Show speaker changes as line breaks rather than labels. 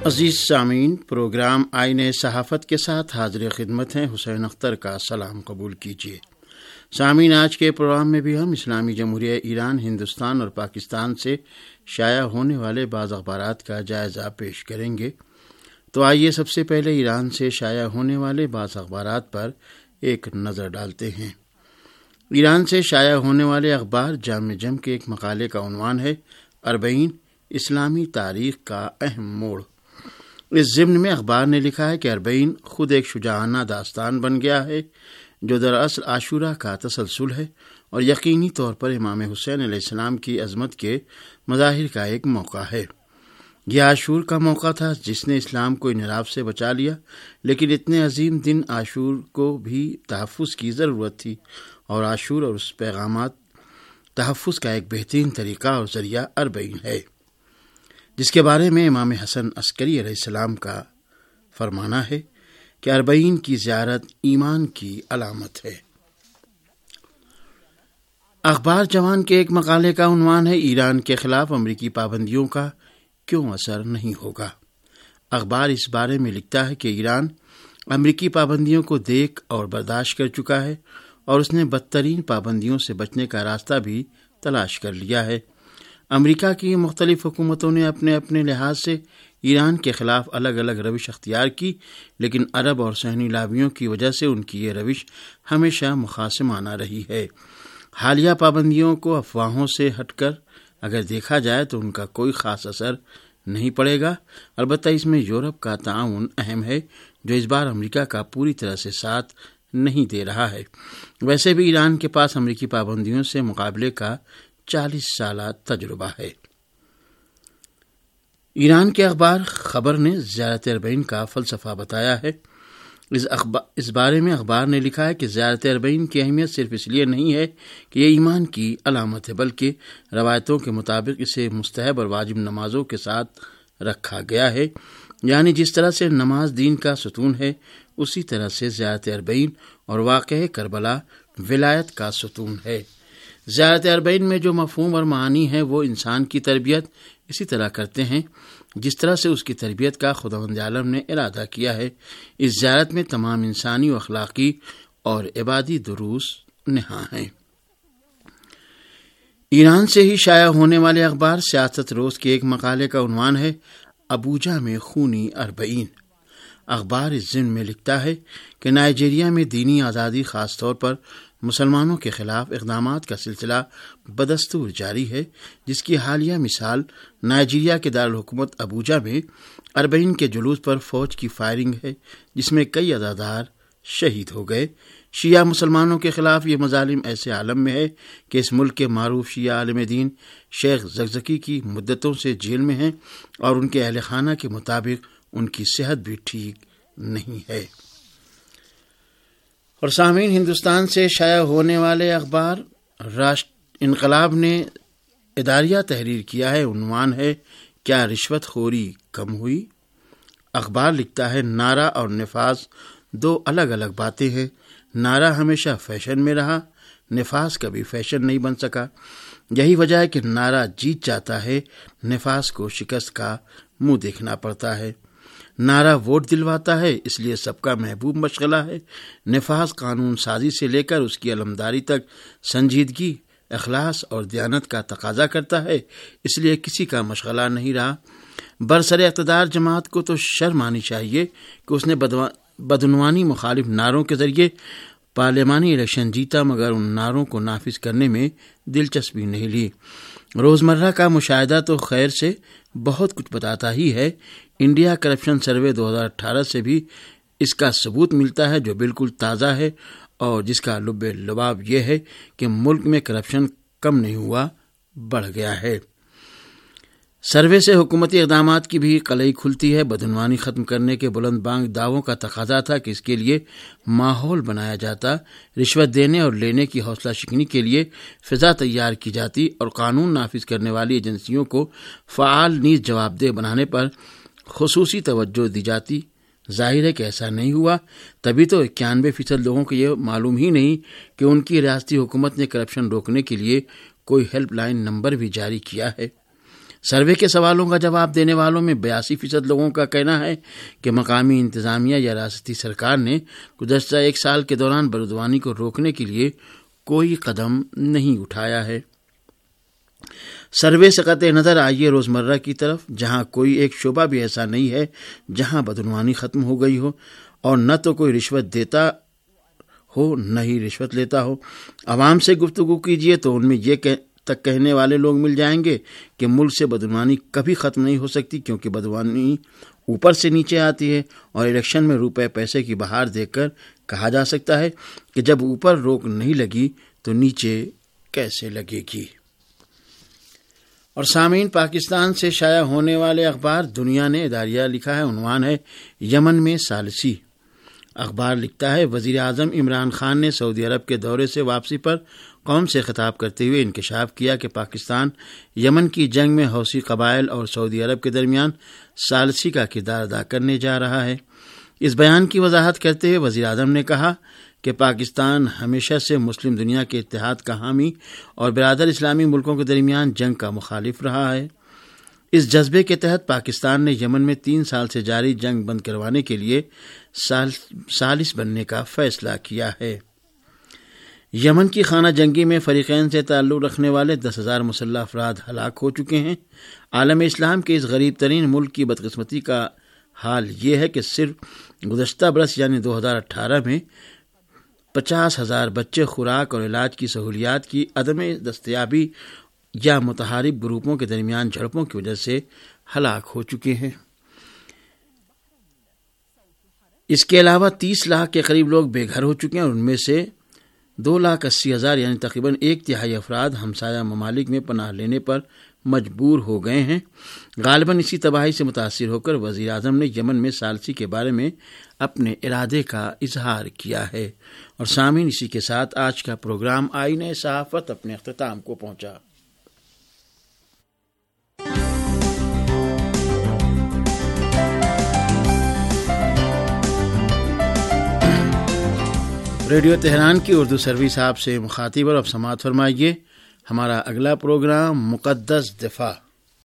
عزیز سامعین، پروگرام آئین صحافت کے ساتھ حاضر خدمت ہیں۔ حسین اختر کا سلام قبول کیجیے۔ سامعین، آج کے پروگرام میں بھی ہم اسلامی جمہوریہ ایران، ہندوستان اور پاکستان سے شائع ہونے والے بعض اخبارات کا جائزہ پیش کریں گے۔ تو آئیے سب سے پہلے ایران سے شائع ہونے والے بعض اخبارات پر ایک نظر ڈالتے ہیں۔ ایران سے شائع ہونے والے اخبار جامع جم کے ایک مقالے کا عنوان ہے 40 اسلامی تاریخ کا اہم موڑ۔ اس ضمن میں اخبار نے لکھا ہے کہ 40 خود ایک شجاعانہ داستان بن گیا ہے جو دراصل عاشورہ کا تسلسل ہے اور یقینی طور پر امام حسین علیہ السلام کی عظمت کے مظاہر کا ایک موقع ہے۔ یہ عاشور کا موقع تھا جس نے اسلام کو انحراف سے بچا لیا، لیکن اتنے عظیم دن عاشور کو بھی تحفظ کی ضرورت تھی، اور عاشور اور اس پیغامات تحفظ کا ایک بہترین طریقہ اور ذریعہ 40 ہے، جس کے بارے میں امام حسن عسکری علیہ السلام کا فرمانا ہے کہ 40 کی زیارت ایمان کی علامت ہے۔ اخبار جوان کے ایک مقالے کا عنوان ہے ایران کے خلاف امریکی پابندیوں کا کیوں اثر نہیں ہوگا۔ اخبار اس بارے میں لکھتا ہے کہ ایران امریکی پابندیوں کو دیکھ اور برداشت کر چکا ہے اور اس نے بدترین پابندیوں سے بچنے کا راستہ بھی تلاش کر لیا ہے۔ امریکہ کی مختلف حکومتوں نے اپنے اپنے لحاظ سے ایران کے خلاف الگ الگ روش اختیار کی، لیکن عرب اور صہیونی لابیوں کی وجہ سے ان کی یہ روش ہمیشہ مخاصمانہ رہی ہے۔ حالیہ پابندیوں کو افواہوں سے ہٹ کر اگر دیکھا جائے تو ان کا کوئی خاص اثر نہیں پڑے گا، البتہ اس میں یورپ کا تعاون اہم ہے جو اس بار امریکہ کا پوری طرح سے ساتھ نہیں دے رہا ہے۔ ویسے بھی ایران کے پاس امریکی پابندیوں سے مقابلے کا 40 سالہ تجربہ ہے۔ ایران کے اخبار خبر نے زیارت 40 کا فلسفہ بتایا ہے۔ اس بارے میں اخبار نے لکھا ہے کہ زیارت 40 کی اہمیت صرف اس لیے نہیں ہے کہ یہ ایمان کی علامت ہے، بلکہ روایتوں کے مطابق اسے مستحب اور واجب نمازوں کے ساتھ رکھا گیا ہے، یعنی جس طرح سے نماز دین کا ستون ہے، اسی طرح سے زیارت 40 اور واقعہ کربلا ولایت کا ستون ہے۔ زیارت 40 میں جو مفہوم اور معانی ہے وہ انسان کی تربیت اسی طرح کرتے ہیں جس طرح سے اس کی تربیت کا خداوند عالم نے ارادہ کیا ہے۔ اس زیارت میں تمام انسانی و اخلاقی اور عبادی دروس نہاں ہیں۔ ایران سے ہی شائع ہونے والے اخبار سیاست روز کے ایک مقالے کا عنوان ہے ابوجا میں خونی 40۔ اخبار اس ضمن میں لکھتا ہے کہ نائجیریا میں دینی آزادی، خاص طور پر مسلمانوں کے خلاف اقدامات کا سلسلہ بدستور جاری ہے، جس کی حالیہ مثال نائجیریا کے دارالحکومت ابوجا میں 40 کے جلوس پر فوج کی فائرنگ ہے، جس میں کئی عزادار شہید ہو گئے۔ شیعہ مسلمانوں کے خلاف یہ مظالم ایسے عالم میں ہے کہ اس ملک کے معروف شیعہ عالم دین شیخ زکزکی کی مدتوں سے جیل میں ہیں اور ان کے اہل خانہ کے مطابق ان کی صحت بھی ٹھیک نہیں ہے۔ اور سامعین، ہندوستان سے شائع ہونے والے اخبار انقلاب نے اداریہ تحریر کیا ہے، عنوان ہے کیا رشوت خوری کم ہوئی؟ اخبار لکھتا ہے نعرہ اور نفاذ دو الگ الگ باتیں ہیں۔ نعرہ ہمیشہ فیشن میں رہا، نفاذ کبھی فیشن نہیں بن سکا۔ یہی وجہ ہے کہ نعرہ جیت جاتا ہے، نفاذ کو شکست کا منہ دیکھنا پڑتا ہے۔ نعرہ ووٹ دلواتا ہے، اس لیے سب کا محبوب مشغلہ ہے۔ نفاذ قانون سازی سے لے کر اس کی علمداری تک سنجیدگی، اخلاص اور دیانت کا تقاضا کرتا ہے، اس لیے کسی کا مشغلہ نہیں رہا۔ برسر اقتدار جماعت کو تو شرم آنی چاہیے کہ اس نے بدعنوانی مخالف نعروں کے ذریعے پارلیمانی الیکشن جیتا، مگر ان نعروں کو نافذ کرنے میں دلچسپی نہیں لی۔ روزمرہ کا مشاہدہ تو خیر سے بہت کچھ بتاتا ہی ہے۔ انڈیا کرپشن سروے 2018 سے بھی اس کا ثبوت ملتا ہے، جو بالکل تازہ ہے اور جس کا لب لباب یہ ہے کہ ملک میں کرپشن کم نہیں ہوا، بڑھ گیا ہے۔ سروے سے حکومتی اقدامات کی بھی قلعی کھلتی ہے۔ بدعنوانی ختم کرنے کے بلند بانگ دعووں کا تقاضا تھا کہ اس کے لیے ماحول بنایا جاتا، رشوت دینے اور لینے کی حوصلہ شکنی کے لیے فضا تیار کی جاتی اور قانون نافذ کرنے والی ایجنسیوں کو فعال نیز جواب دہ بنانے پر خصوصی توجہ دی جاتی۔ ظاہر ہے کہ ایسا نہیں ہوا، تبھی تو 91% لوگوں کو یہ معلوم ہی نہیں کہ ان کی ریاستی حکومت نے کرپشن روکنے کے لیے کوئی ہیلپ لائن نمبر بھی جاری کیا ہے۔ سروے کے سوالوں کا جواب دینے والوں میں 82% لوگوں کا کہنا ہے کہ مقامی انتظامیہ یا ریاستی سرکار نے گزشتہ 1 سال کے دوران بدعنوانی کو روکنے کے لیے کوئی قدم نہیں اٹھایا ہے۔ سروے سے قطع نظر آئیے روزمرہ کی طرف، جہاں کوئی ایک شعبہ بھی ایسا نہیں ہے جہاں بدعنوانی ختم ہو گئی ہو، اور نہ تو کوئی رشوت دیتا ہو نہ ہی رشوت لیتا ہو۔ عوام سے گفتگو کیجیے تو ان میں یہ تک کہنے والے لوگ مل جائیں گے کہ ملک سے بدعنوانی کبھی ختم نہیں ہو سکتی، کیونکہ بدعنوانی اوپر سے نیچے آتی ہے، اور الیکشن میں روپے پیسے کی بہار دیکھ کر کہا جا سکتا ہے کہ جب اوپر روک نہیں لگی تو نیچے کیسے لگے گی۔ اور سامعین، پاکستان سے شائع ہونے والے اخبار دنیا نے اداریہ لکھا ہے، عنوان ہے یمن میں ثالثی۔ اخبار لکھتا ہے وزیر اعظم عمران خان نے سعودی عرب کے دورے سے واپسی پر قوم سے خطاب کرتے ہوئے انکشاف کیا کہ پاکستان یمن کی جنگ میں حوثی قبائل اور سعودی عرب کے درمیان ثالثی کا کردار ادا کرنے جا رہا ہے۔ اس بیان کی وضاحت کرتے ہوئے وزیر اعظم نے کہا کہ پاکستان ہمیشہ سے مسلم دنیا کے اتحاد کا حامی اور برادر اسلامی ملکوں کے درمیان جنگ کا مخالف رہا ہے۔ اس جذبے کے تحت پاکستان نے یمن میں 3 سال سے جاری جنگ بند کروانے کے لیے ثالث بننے کا فیصلہ کیا ہے۔ یمن کی خانہ جنگی میں فریقین سے تعلق رکھنے والے 10,000 مسلح افراد ہلاک ہو چکے ہیں۔ عالم اسلام کے اس غریب ترین ملک کی بدقسمتی کا حال یہ ہے کہ صرف گزشتہ برس یعنی 2018 میں 50,000 بچے خوراک اور علاج کی سہولیات کی عدم دستیابی یا متحارب گروپوں کے درمیان جھڑپوں کی وجہ سے ہلاک ہو چکے ہیں۔ اس کے علاوہ 30 لاکھ کے قریب لوگ بے گھر ہو چکے ہیں، اور ان میں سے 2,80,000 یعنی تقریباً 1/3 افراد ہمسایہ ممالک میں پناہ لینے پر مجبور ہو گئے ہیں۔ غالباً اسی تباہی سے متاثر ہو کر وزیر اعظم نے یمن میں ثالثی کے بارے میں اپنے ارادے کا اظہار کیا ہے۔ اور سامعین، اسی کے ساتھ آج کا پروگرام آئینہ صحافت اپنے اختتام کو پہنچا۔ ریڈیو تہران کی اردو سروس آپ سے مخاطب اور اب سماعت فرمائیے۔ ہمارا اگلا پروگرام مقدس دفاع۔